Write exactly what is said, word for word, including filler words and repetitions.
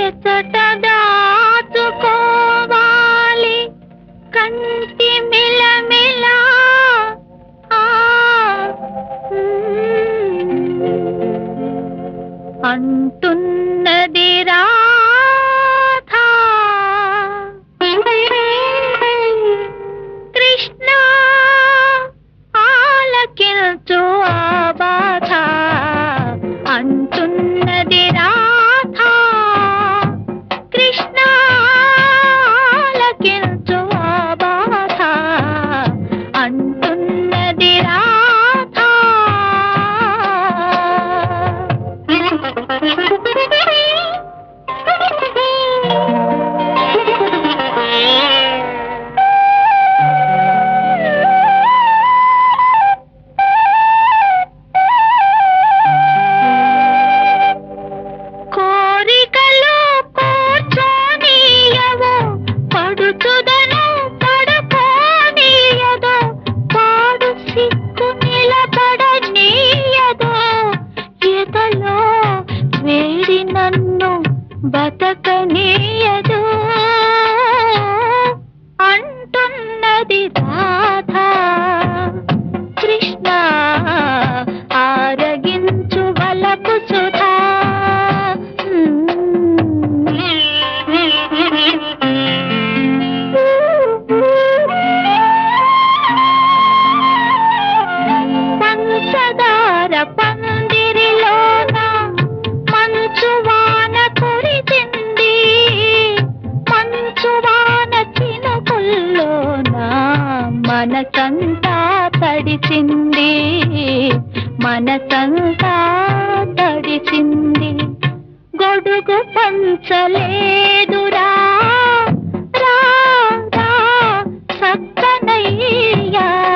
ఎచట దాచుకోవాలి కంటి మిలమిల అంటున్నది రాధా కృష్ణ ఆలకించు ఆ బాధ అంటున్నది రాధా కృష్ణ ఆలకించు ఆ బాధ అంటున్నది రాధా కోరికలు కూర్చోనీయవు పడుచుదను పడుకోనీయదు పాడు సిక్కు నిలబడనీయదు ఎదలో వేడి నన్ను బతకనీయదు అంటున్నది రాధా కృష్ణ ఆరగించు వలపు సుధా పంచదార పందిరిలోన మంచువాన కురిసింది మంచువాన చినుకుల్లోన మనసంతా తడిసింది మనసంతా తడిసింది గొడుగు పంచలేదురా రా రా సక్కనయ్యా